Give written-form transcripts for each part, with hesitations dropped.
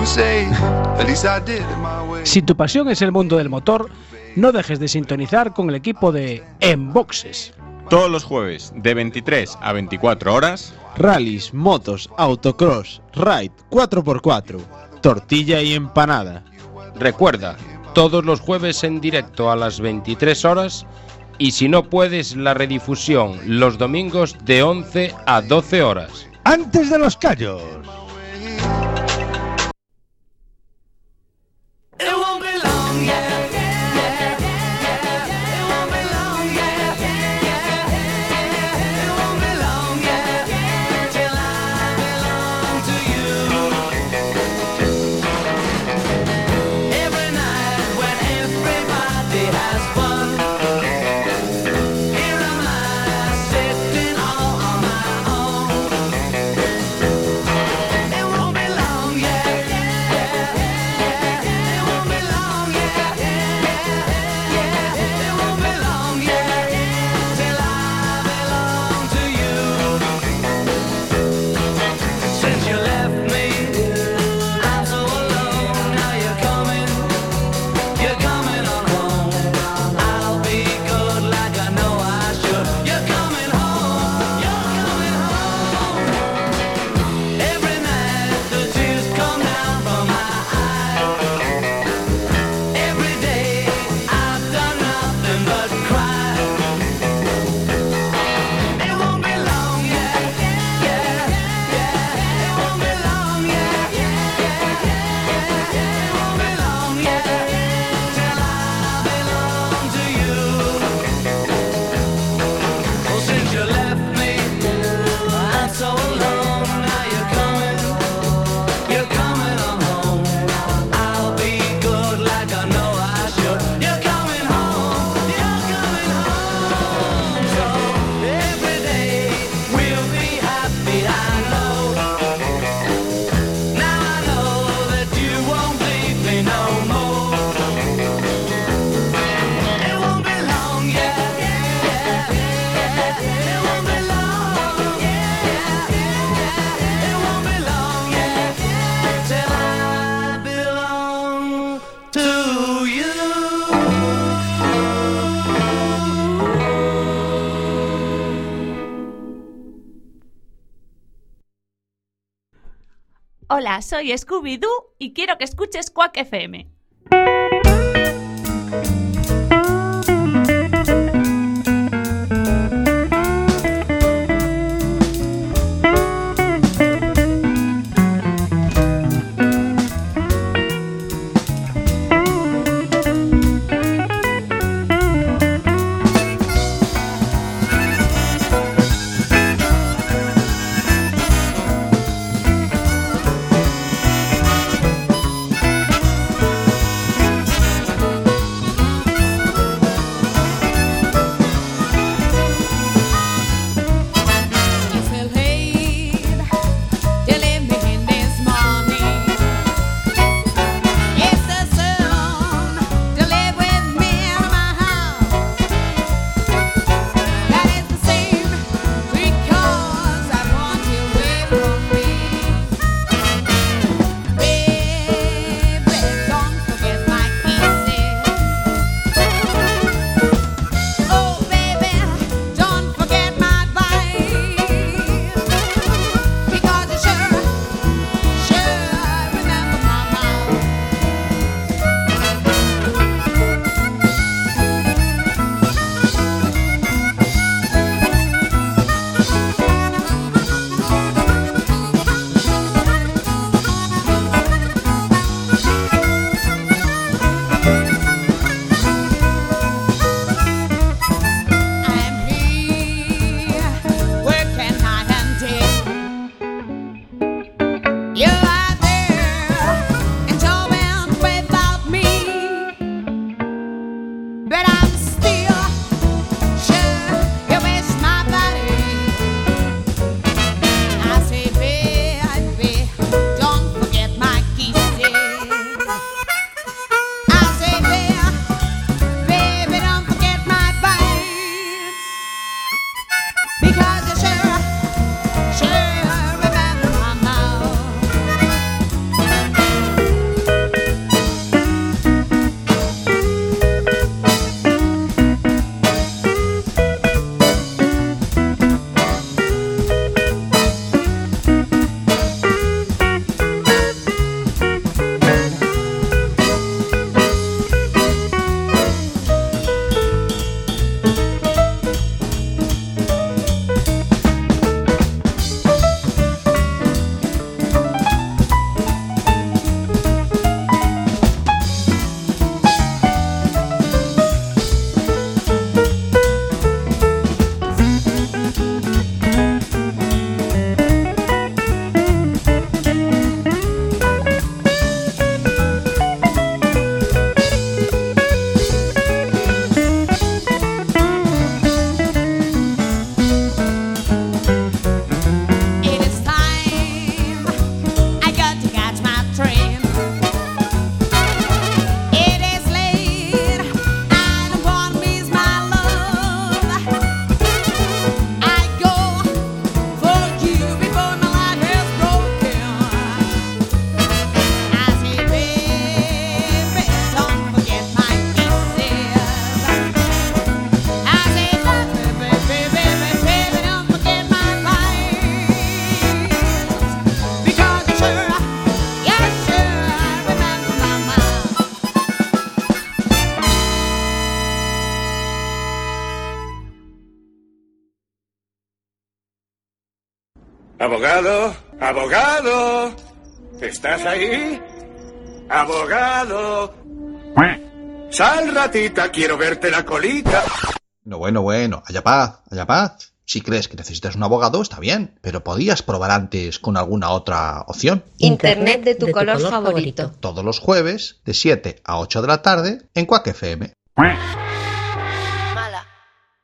Si tu pasión es el mundo del motor, no dejes de sintonizar con el equipo de En Boxes. Todos los jueves, de 23 a 24 horas, rallies, motos, autocross, ride, 4x4, tortilla y empanada. Recuerda, todos los jueves en directo a las 23 horas y si no puedes, la redifusión los domingos de 11 a 12 horas. Antes de los callos. Hola, soy Scooby-Doo y quiero que escuches Quack FM. Abogado, abogado, ¿estás ahí? Abogado. Sal, ratita, quiero verte la colita. No, bueno, haya paz. Si crees que necesitas un abogado, está bien, pero podías probar antes con alguna otra opción. Internet de tu color favorito. Todos los jueves, de 7 a 8 de la tarde, en Quack FM. Mala.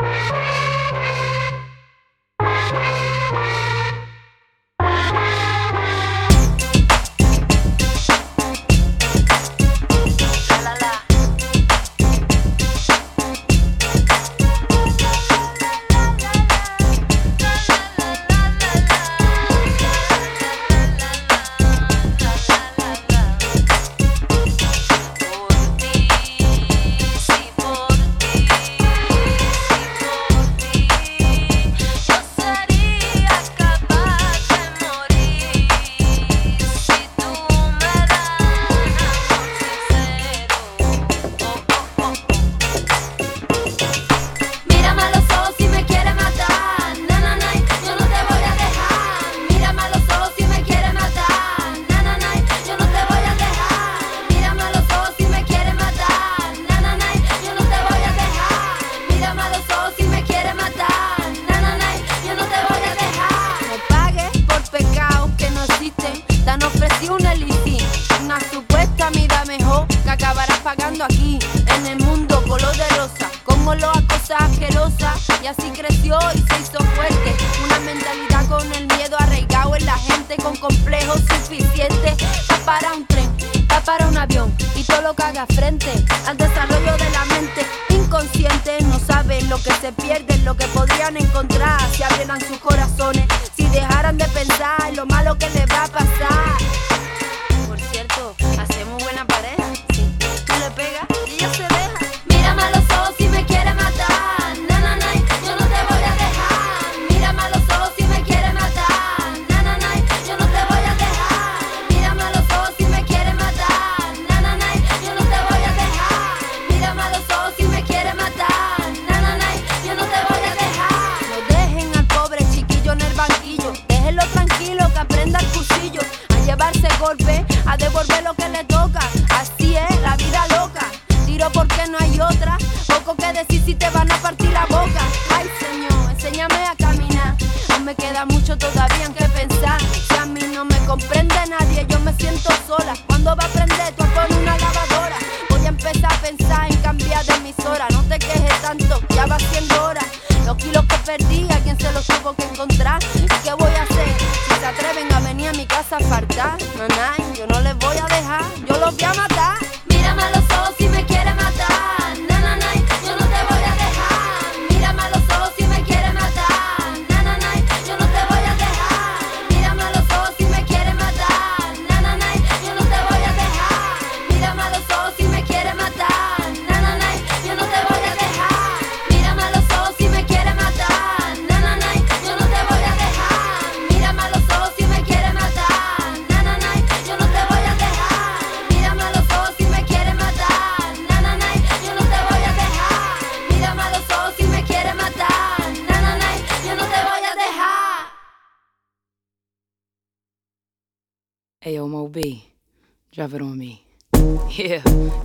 Ayo, Mo B, drop it on me. Yeah.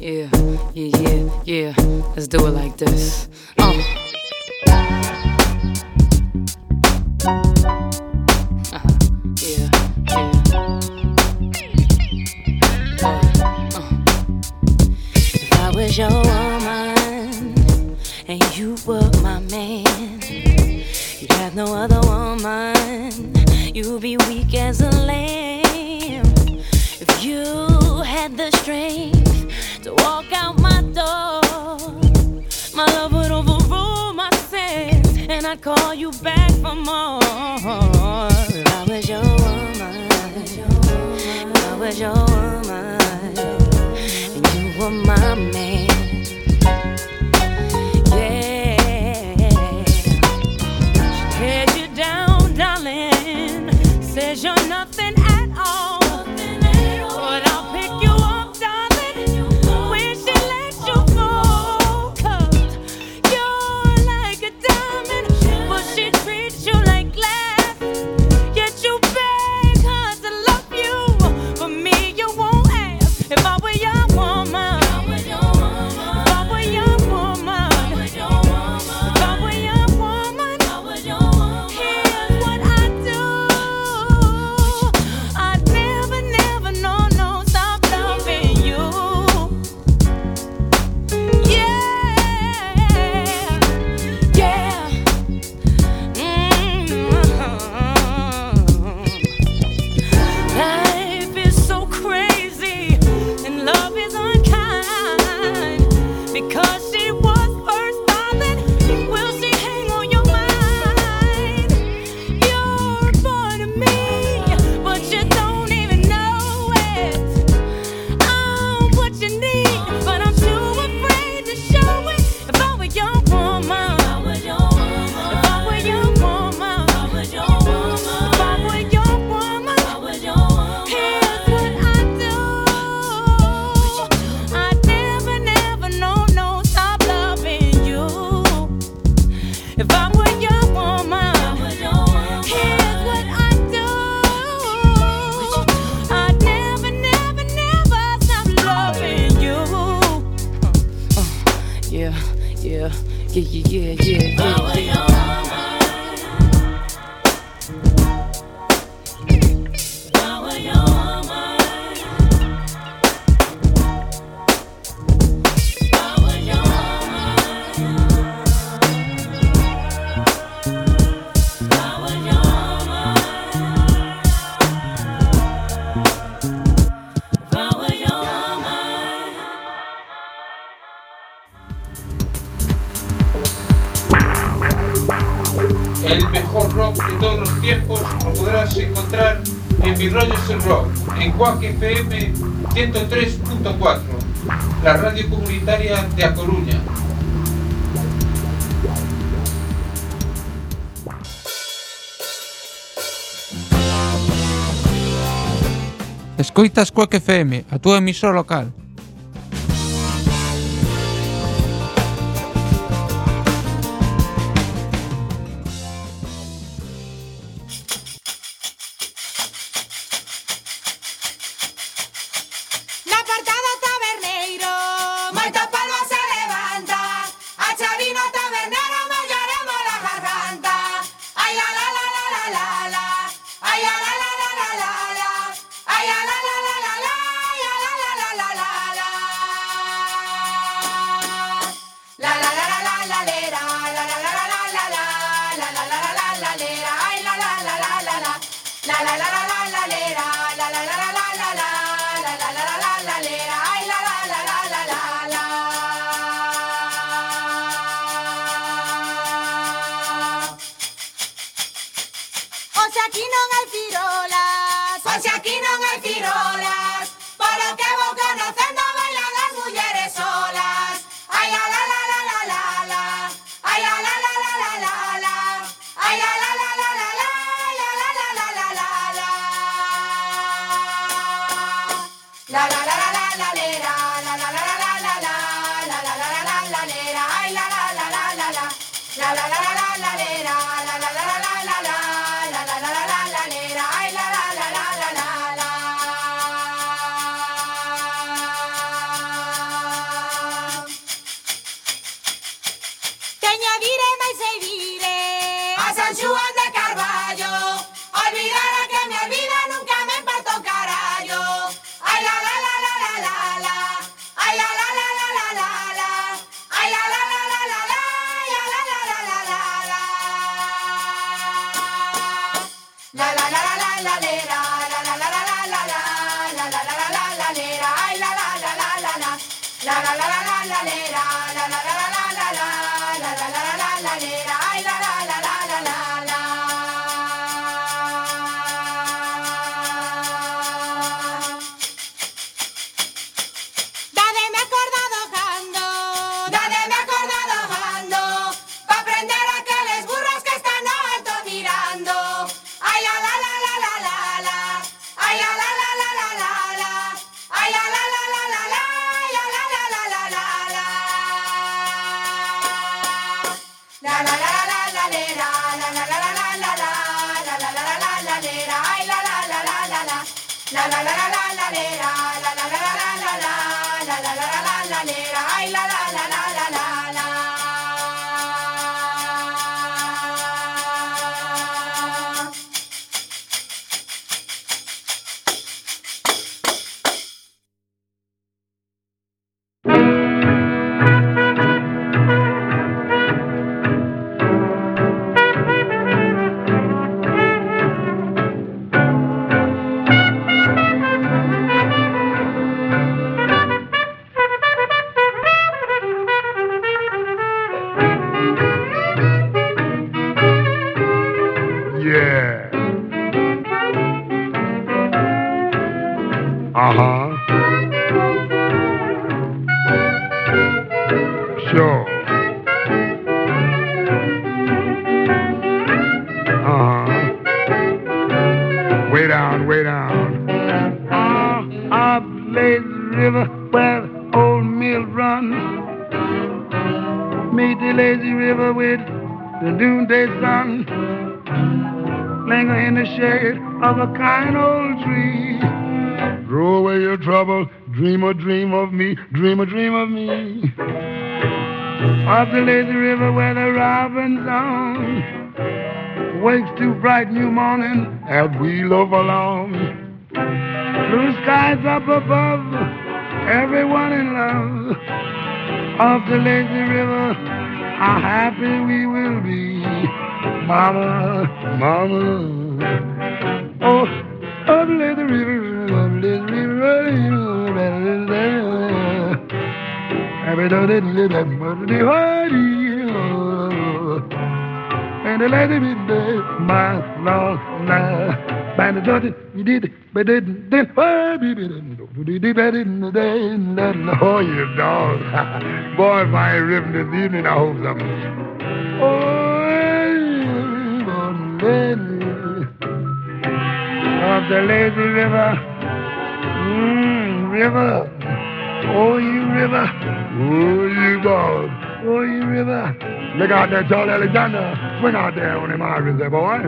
Let's do it like this. If I was your woman and you were my man, you'd have no other woman. You'd be weak as a lamb. If you had the strength to walk out my door, my love would overrule my sins, and I'd call you back for more. If I was your woman, if I was your woman, and you were my man, yeah. She tears you down, darling, says you're nothing at all. But I'll pick you up, darling, when she lets you fall. 'Cause you're like a diamond, but she treats you like glass. Yet you yeah, yeah, yeah, yeah, yeah, yeah. El mejor rock de todos los tiempos lo podrás encontrar en Mi Rollo es el Rock, en Quack FM 103.4, la radio comunitaria de A Coruña. Escoitas Quack FM, a túa emisora local. Throw away your trouble, dream a dream of me, dream a dream of me. of the lazy river where the robin song wakes to bright new morning as we loaf along. Blue skies up above, everyone in love of the lazy river. How happy we will be, mama, mama. Oh, of the lazy river, of the lazy river. Every day they live at the party. And the lazy river, my Lord, now. By the daughter, you did it, but then, oh, you dog. Boy, if I ain't ripping this evening, I hope something. Oh, of the lazy river, river, oh, you river, oh, you dog, oh, you river. Look out there, Charlie Alexander, swing out there on them irons there, boy.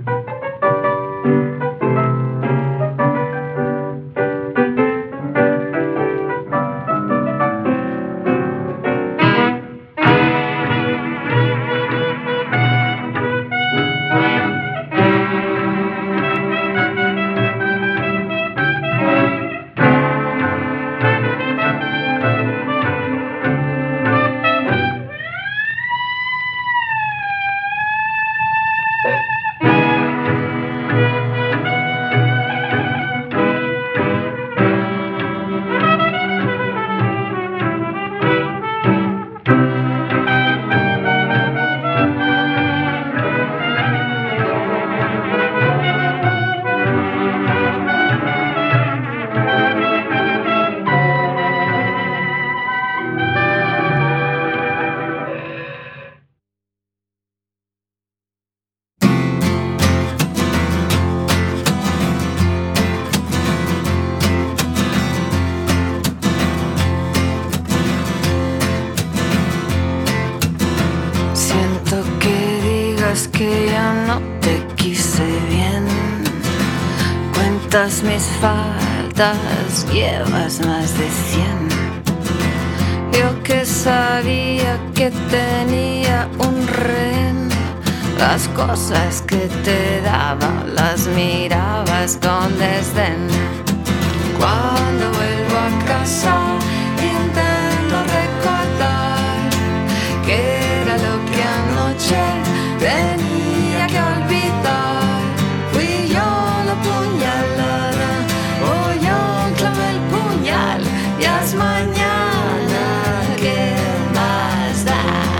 Que yo no te quise bien, cuentas mis faltas, llevas más de 100. Yo que sabía que tenía un rehén, las cosas que te daba las mirabas con desdén. Cuando vuelvo a casa intento recordar que era lo que anoche tenía que olvidar. Fui yo la puñalada, o yo clavé el puñal, ya es mañana, ¿qué más da?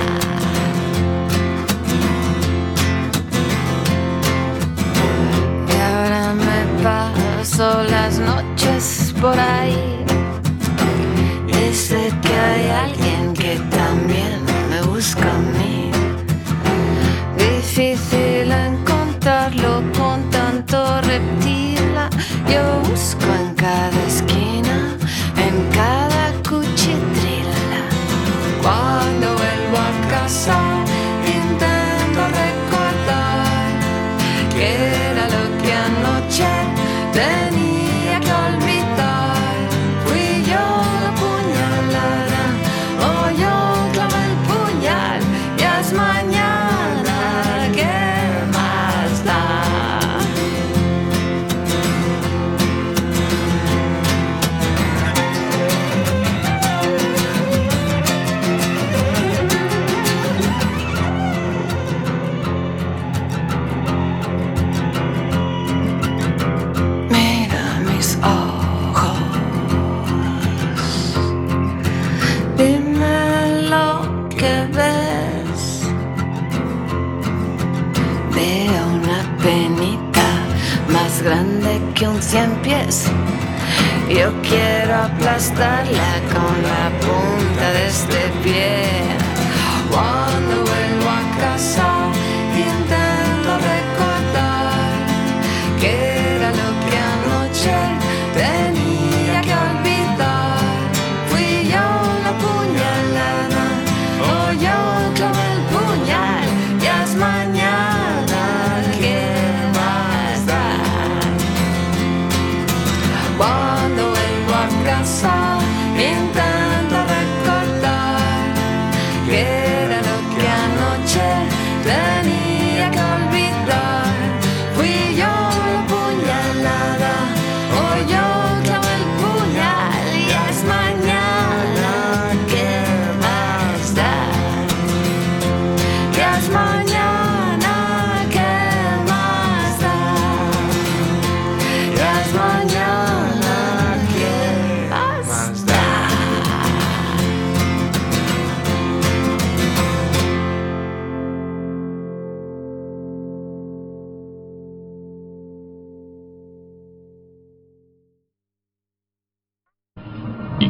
Y ahora me paso las noches por ahí, y sé que hay alguien que también me busca a mí. Difícil encontrarlo con tanto reptil. Yo busco en cada esquina, en cada cuchitril. Cuando vuelvo a casa intento recordar que era lo que anoche tenía que olvidar. Fui yo la puñalada, o yo clavé el puñal, ya es mañana. Grande que un 100 pies, yo quiero aplastarla con la punta de este pie. Cuando vuelvo a casa intento recordar que era lo que anoche tenía que olvidar. Fui yo la puñalada, o yo clavé el puñal, ya es mañana, ¿qué más da? Cuando vuelvo a casa intento recordar que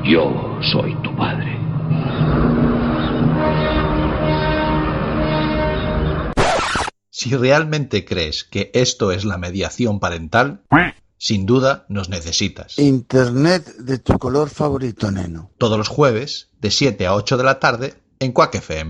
Yo soy tu padre. Si realmente crees que esto es la mediación parental, sin duda nos necesitas. Internet de tu color favorito, neno. Todos los jueves, de 7 a 8 de la tarde, en Quack FM.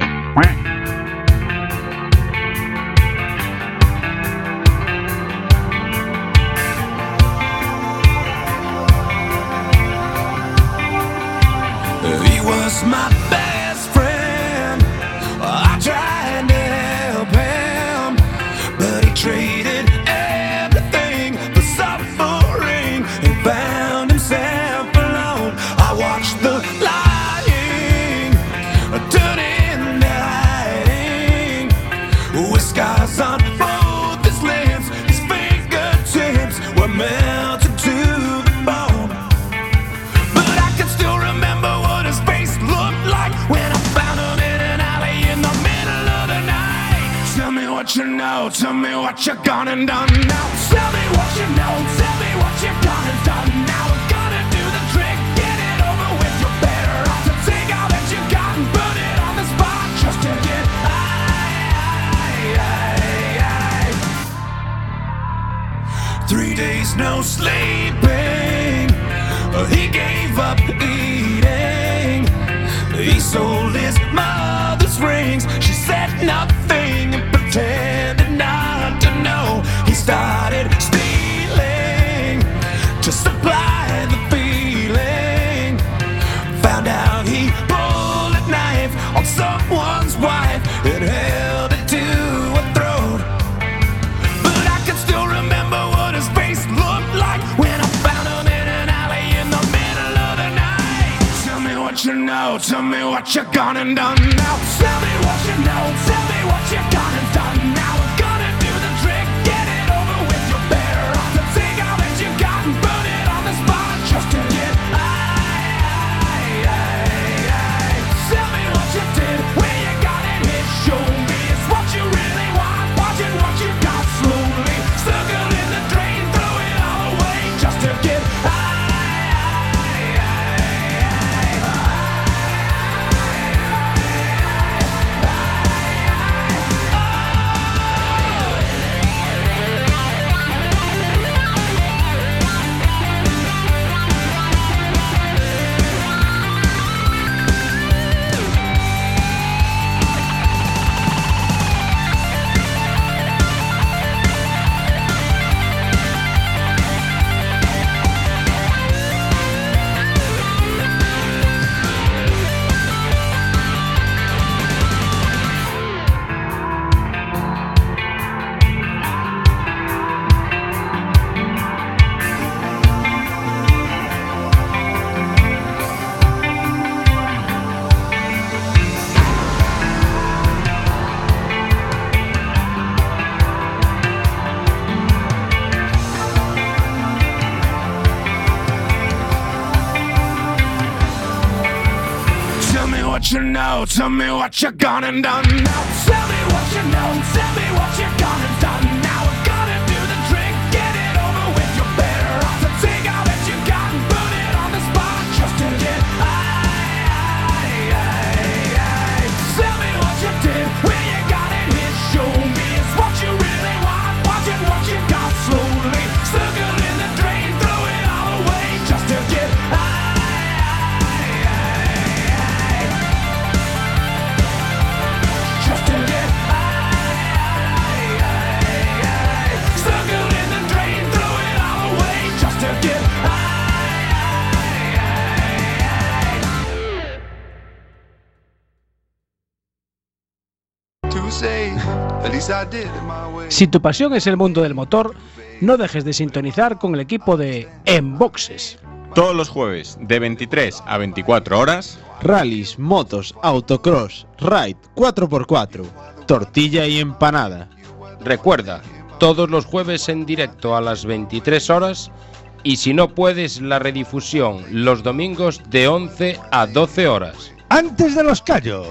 He was my best friend. I tried to help him, but he traded everything for suffering and found himself alone. I watched the lying turn into hiding, with scars on both his lips. His fingertips were melted to the bone, but I can still remember what his face looked like when I found him in an alley in the middle of the night. Tell me what you know, tell me what you're gone and done now. Tell me what you know, tell me what you're gone and done now. We're gonna do the trick, get it over with. You're better off to take all that you got and put it on the spot just to get high. 3 days no sleeping, he gave up eating. He sold his mother's rings. She said nothing and pretended not to know. He started stealing to supply the feeling. Found out he pulled a knife on someone's wife and held it to her throat. But I can still remember what his face looked like when I found him in an alley in the middle of the night. Tell me what you know, tell me what you're gone and done now. Tell me what you know, tell me what you're gone and done now. We're gonna do the trick, get it over with. You're better off to take all that you got and put it on the spot just to get high. Tell me what you did, where you got it hit. Show me it's what you really want, watching what you got slowly. Circle in the drain, throw it all away just to get high. You know, tell me what you're gone and done now. Tell me what you know, tell me what you're gone and done now. We're gonna do the trick, get it over with. You're better off to take all that you got and put it on the spot just to get high. Tell me what you did, where you got it hit. Show me it's what you really want, watching what you got slowly. Circle in the drain, throw it all away just to get high. Si tu pasión es el mundo del motor, no dejes de sintonizar con el equipo de En Boxes. Todos los jueves, de 23 a 24 horas, rallies, motos, autocross, ride 4x4, tortilla y empanada. Recuerda, todos los jueves en directo a las 23 horas y si no puedes, la redifusión los domingos de 11 a 12 horas. Antes de los callos.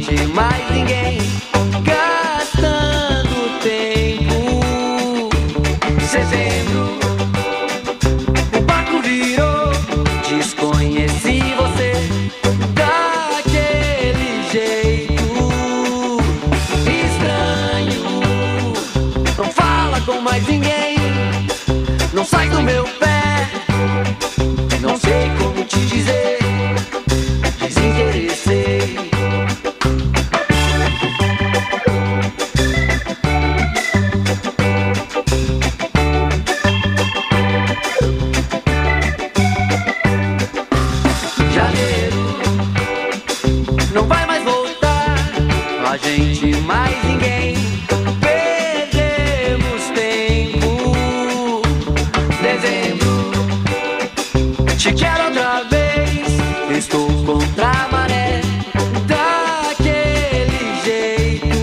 gente, mais ninguém gastando tempo. Setembro, o barco virou, desconheci você daquele jeito estranho. Não fala com mais ninguém, não sai do meu pé, não sei como te dizer, desinteressei. Janeiro não vai mais voltar, a gente mais ninguém, perdemos tempo. Dezembro, te quero outra vez, estou contra a maré, daquele jeito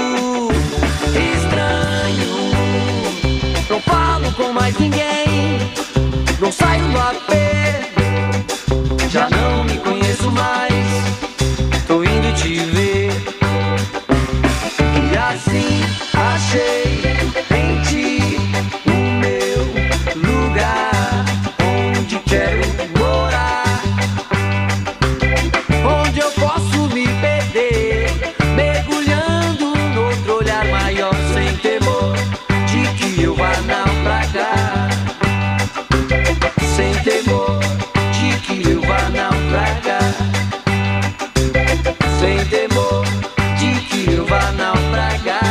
estranho. Não falo com mais ninguém, não saio do apê, já não me conheço mais, tô indo te ver. E assim achei em ti o meu lugar, onde quero morar, onde eu posso me perder, mergulhando no outro olhar maior, sem temor de que eu vá naufragar, sem temor de que eu vá naufragar, sem temor de que eu vá naufragar.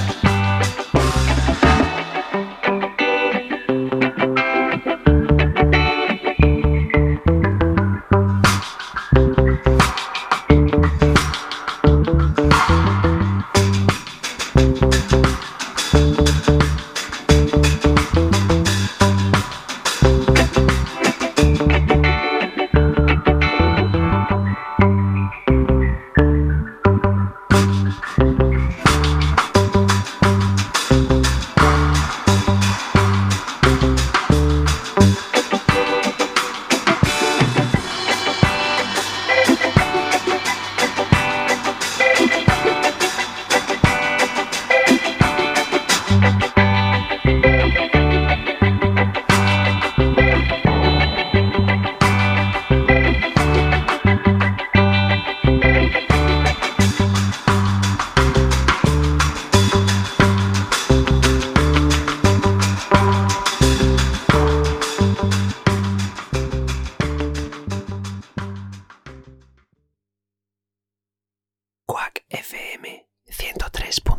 Quack FM 103.4.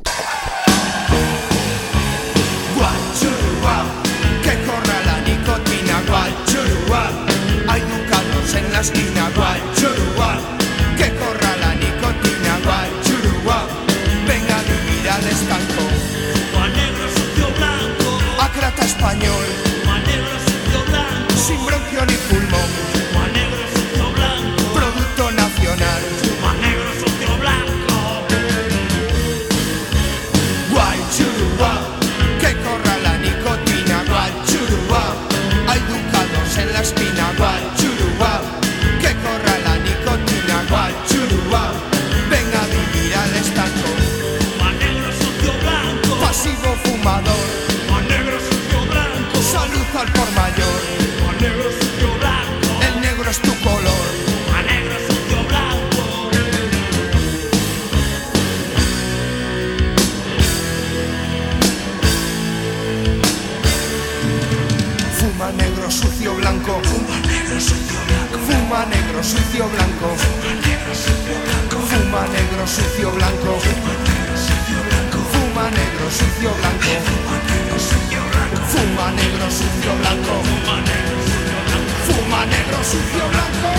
Guachurua, que corra la nicotina, guachurua. Hay ducados en la esquina, guachurua. Que corra la nicotina, guachurua. Venga a vivir al estanco. Juan negro, sucio blanco. Acrata español. Juan negro, sucio blanco. Sin bronquio ni pulmón. Juan negro, sucio blanco. Producto nacional. Juan negro, sucio blanco. Guachurua, que corra la nicotina, guachurua. Hay ducados en la espina, guachurua. Que corra la nicotina, guachurua. Venga a vivir al estanco. Juan negro, sucio blanco. Pasivo fumador. Juan negro, sucio blanco. Salud al por mayor. Juan negro, sucio blanco. El negro es tu color. Juan negro, sucio blanco. Fuma negro, sucio blanco. Fuma negro, sucio blanco. Fuma negro, sucio blanco. Fuma negro, sucio blanco. Fuma negro, sucio blanco. Fuma negro, sucio blanco. Fuma negro, sucio blanco.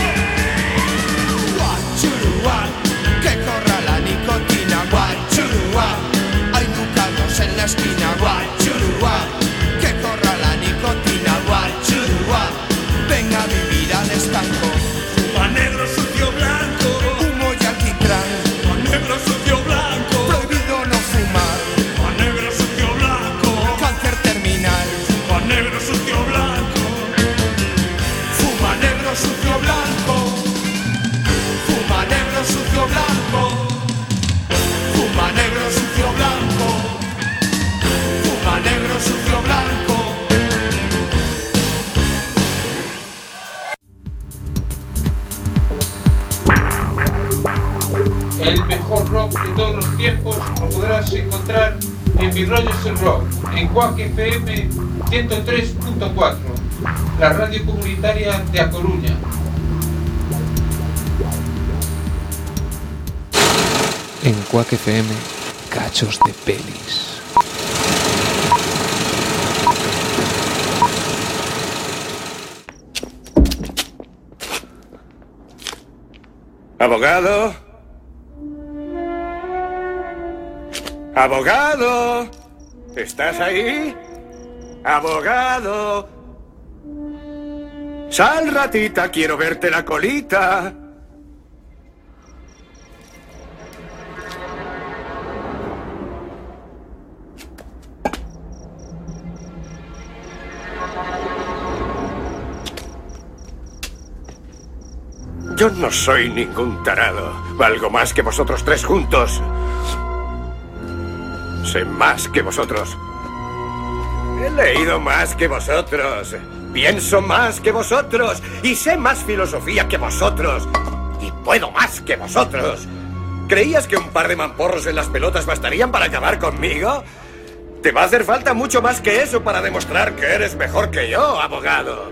Guachurua, que corra la nicotina, guachurua. Hay ducados en la esquina, guachurua. Que corra la nicotina, guachurua. Venga a vivir al estanco. Fuma negro, sucio blanco. Humo y alquitrán. Fuma negro, sucio blanco. Prohibido no fumar. Fuma negro, sucio blanco. Cáncer terminal. Fuma negro, sucio blanco. Fuma negro, sucio blanco. El mejor rock de todos los tiempos lo podrás encontrar en Mi Rollo es el Rock, en Quack FM 103.4, la radio comunitaria de A Coruña. En Quack FM, cachos de pelis. ¿Abogado? ¡Abogado! ¿Estás ahí? ¡Abogado! ¡Sal, ratita! ¡Quiero verte la colita! Yo no soy ningún tarado. Valgo más que vosotros tres juntos. Sé más que vosotros. He leído más que vosotros. Pienso más que vosotros. Y sé más filosofía que vosotros. Y puedo más que vosotros. ¿Creías que un par de mamporros en las pelotas bastarían para acabar conmigo? Te va a hacer falta mucho más que eso para demostrar que eres mejor que yo, abogado.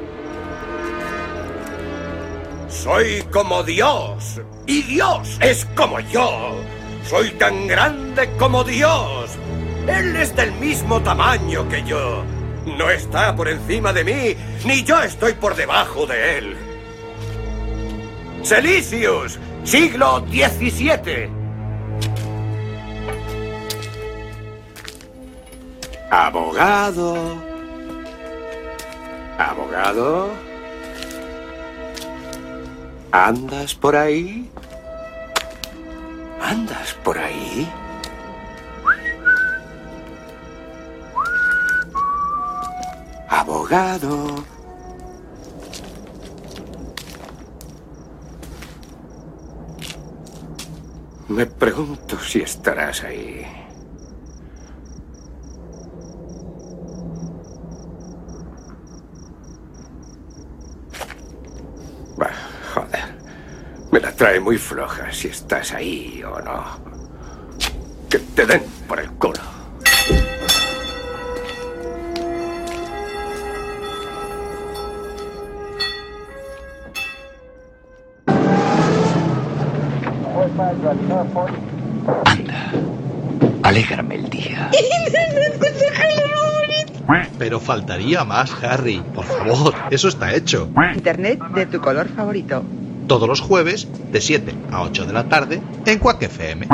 Soy como Dios, y Dios es como yo. Soy tan grande como Dios. Él es del mismo tamaño que yo. No está por encima de mí, ni yo estoy por debajo de él. Silicius, siglo XVII. Abogado. Abogado. ¿Andas por ahí? ¿Andas por ahí? Abogado. Me pregunto si estarás ahí. Bah, joder. Me la trae muy floja si estás ahí o no. Que te den por el culo. Anda, alégrame el día. Pero faltaría más, Harry. Por favor, eso está hecho. Internet de tu color favorito. Todos los jueves, de 7 a 8 de la tarde, en Quack FM.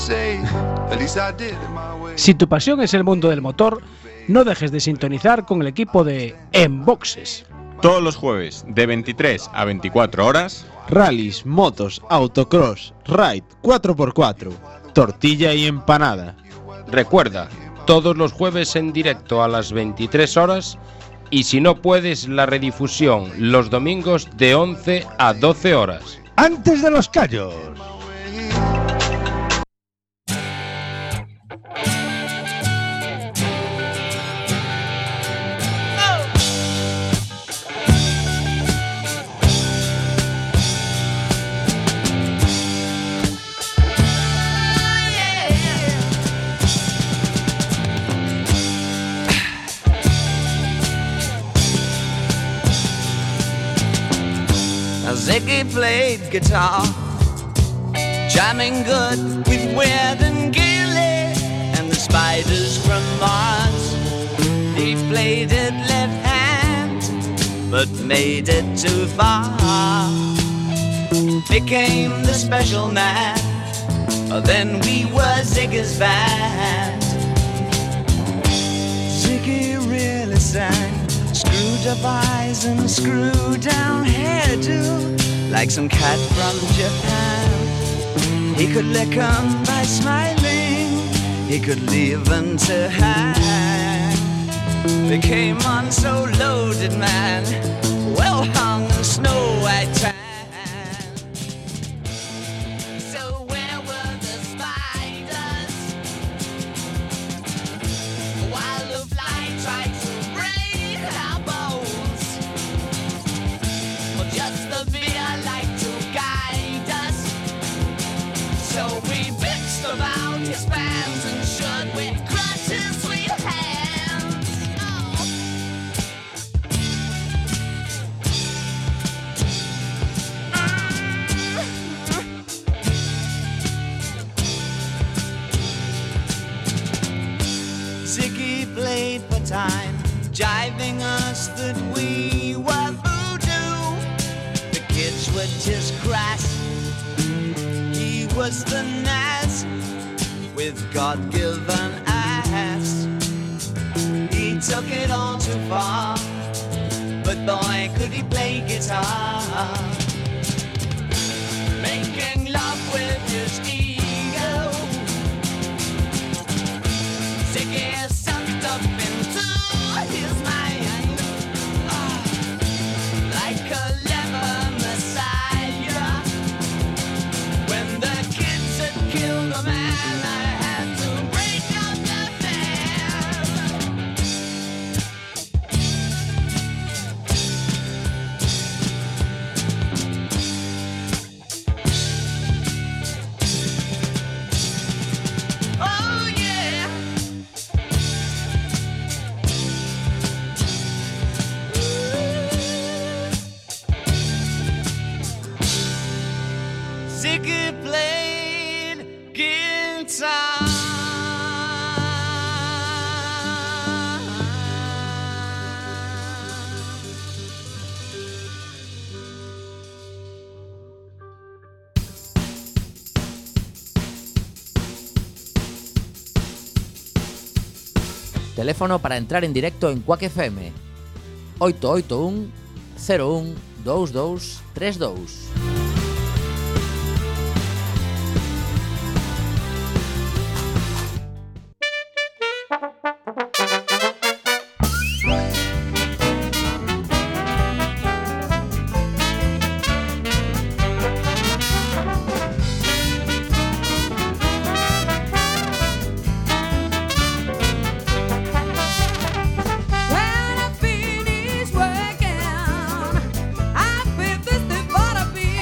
Si tu pasión es el mundo del motor, no dejes de sintonizar con el equipo de En Boxes. Todos los jueves de 23 a 24 horas. Rallys, motos, autocross, ride 4x4, tortilla y empanada. Recuerda, todos los jueves en directo a las 23 horas y si no puedes, la redifusión los domingos de 11 a 12 horas. Antes de los callos. Ziggy played guitar, jamming good with Weird and Gilly and the Spiders from Mars. He played it left hand, but made it too far. Became the special man, then we were Ziggy's band. Ziggy really sang, screwed up eyes and screwed down hairdo, like some cat from Japan. He could lick 'em by smiling, he could leave 'em to hang. Became on so loaded man, well hung in snow white tan. So where were the spiders while the fly tried to break our bones? Well, just the beer like to guide us. So we bitched about his fans and should we crush his sweet hands. Oh. Ziggy played for time, jiving us that we were voodoo. The kids were just crass, he was the Nas with God-given ass. He took it all too far, but boy could he play guitar. Making love with his ego, Ziggy sucked up into his mind, like a leper messiah. When the kids had killed a man, I had to break up the band. Oh yeah. Ziggy played guitar. Teléfono para entrar en directo en Quack FM 881 01 22 32. When I finish working, I feel this thing for to be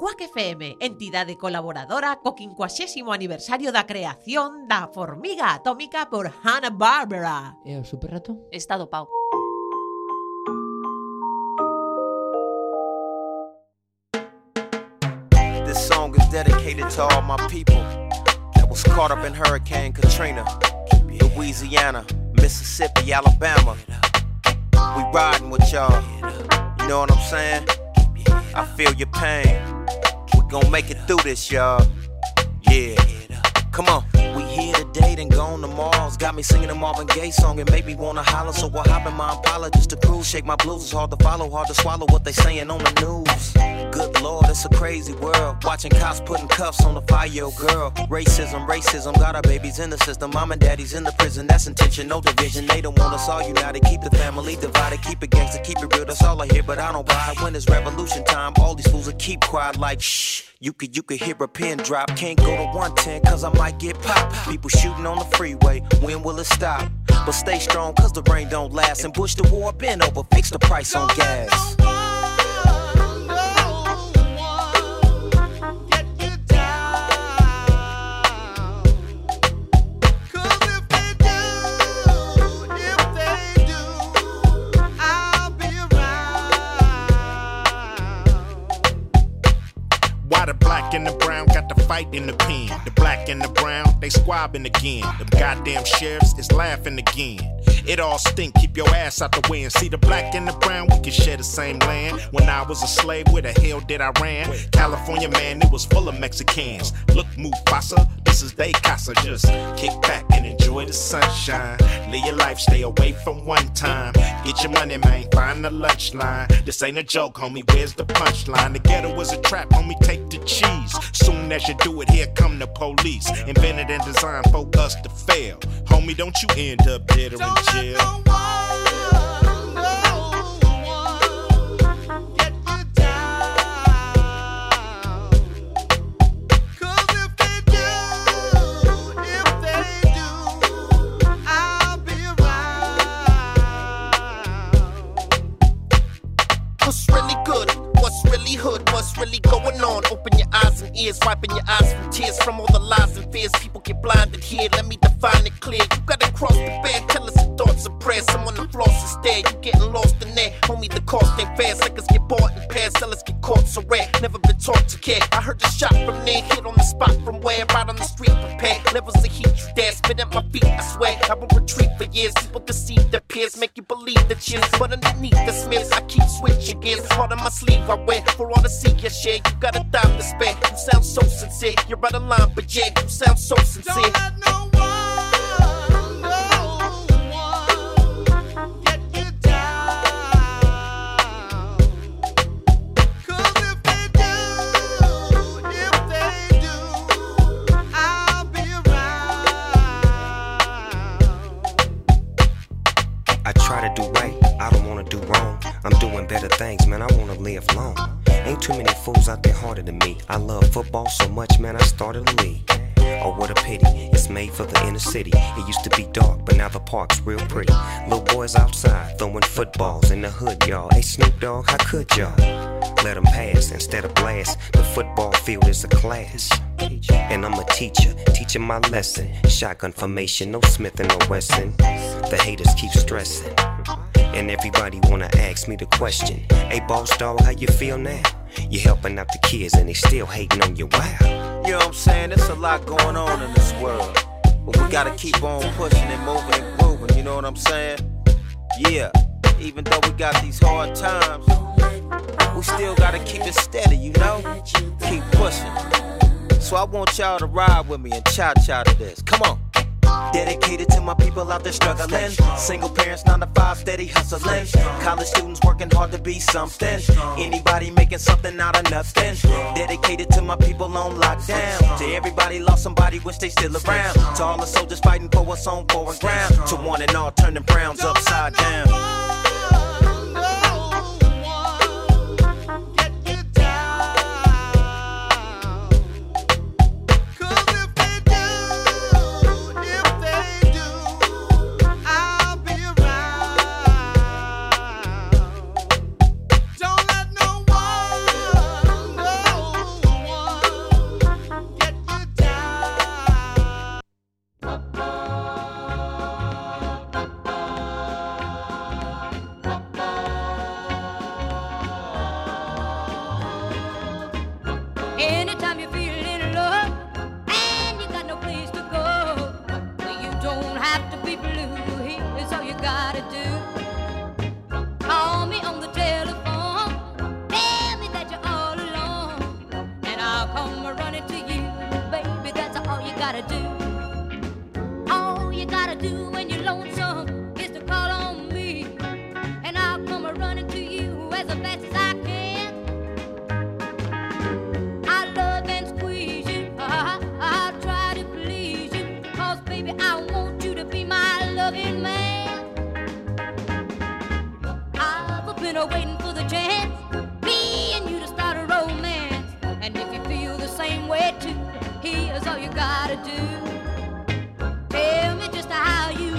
Quack FM, entidade colaboradora co 50º aniversario da creación da formiga atómica por Hanna-Barbera. E o super ratón? Está dopado. This song is dedicated to all my people that was caught up in Hurricane Katrina. Louisiana, Mississippi, Alabama. We riding with y'all. You know what I'm saying? I feel your pain. We gon' make it through this, y'all. Yeah. Come on. We here today, then gone tomorrow's got me singing a Marvin Gaye song. It made me wanna holler, so I hop in my Impala just to cruise. Shake my blues, it's hard to follow, hard to swallow what they saying on the news. Good Lord, it's a crazy world. Watching cops putting cuffs on the 5-year-old girl. Racism, got our babies in the system. Mom and daddy's in the prison, that's intentional division. They don't want us all united, keep the family divided. Keep it gangster, keep it real, that's all I hear, but I don't buy it. When it's revolution time, all these fools will keep quiet like shh. You could hear a pin drop. Can't go to 110 cause I might get popped. People shooting on the freeway, when will it stop? But stay strong cause the rain don't last. And push the war been over, fix the price on gas. Why the black and the brown got to fight in the pen? The black and the brown, they squabbing again. Them goddamn sheriffs is laughing again. It all stink, keep your ass out the way and see the black and the brown, we can share the same land. When I was a slave, where the hell did I ran? California, man, it was full of Mexicans. Look, Mufasa, this is they casa. Just kick back and enjoy the sunshine. Live your life, stay away from one time. Get your money, man, find the lunch line. This ain't a joke, homie, where's the punchline? The ghetto was a trap, homie, take the cheese. Soon as you do it, here come the police. Invented and designed for us to fail. Homie, don't you end up dead or in jail. What's really good? What's really hood? What's really going on? Open your eyes and ears, wiping your eyes from tears from all the lies and fears. People get blinded here. Let me define it clear. You gotta cross the bed, tell us your thoughts and prayers. Someone to floss is there. You getting lost in there. Homie, the cost ain't fair. Suckers get bought in pairs, sellers get caught so rare. Never been taught to care. I heard the shot from there, hit on the spot from where? Right on the street, prepared. Levels of heat, you dare spit at my feet. I swear, I will retreat for years. People deceive their peers, make you believe the cheers. But underneath the smears, I keep switching gears. Heart on my sleeve, I wear for all to see your share. You got a dime to spare. You sound so sincere. You're out of line, but yeah, you sound so sincere. Don't let no I'm doing better things, man, I wanna live long. Ain't too many fools out there harder than me. I love football so much, man, I started a league. Oh, what a pity, it's made for the inner city. It used to be dark, but now the park's real pretty. Little boys outside, throwing footballs in the hood, y'all. Hey, Snoop Dogg, how could y'all? Let them pass instead of blast. The football field is a class. And I'm a teacher, teaching my lesson. Shotgun formation, no Smith and no Wesson. The haters keep stressing. And everybody wanna ask me the question. Hey, boss dog, how you feel now? You helping out the kids and they still hating on you, wow. You know what I'm saying? There's a lot going on in this world. But we gotta keep on pushing and moving and grooving, you know what I'm saying? Yeah, even though we got these hard times, we still gotta keep it steady, you know? Keep pushing. So I want y'all to ride with me and cha-cha to this. Come on. Dedicated to my people out there struggling. Single parents, 9 to 5, steady hustling. College students working hard to be something. Anybody making something out of nothing. Dedicated to my people on lockdown. To everybody lost somebody, wish they still around. To all the soldiers fighting for what's on foreign ground. To one and all turning Browns upside down. time you're feeling love and you got no place to go, well, you don't have to be blue. Here's all you gotta do. Call me on the telephone, tell me that you're all alone, and I'll come running to you, baby. That's all you gotta do. All you gotta do when you're lonesome is to call on me, and I'll come running to you as fast as I can. I love and squeeze you, I'll try to please you, 'cause baby I want you to be my loving man. I've been waiting for the chance, me and you to start a romance, and if you feel the same way too, here's all you gotta do. Tell me just how you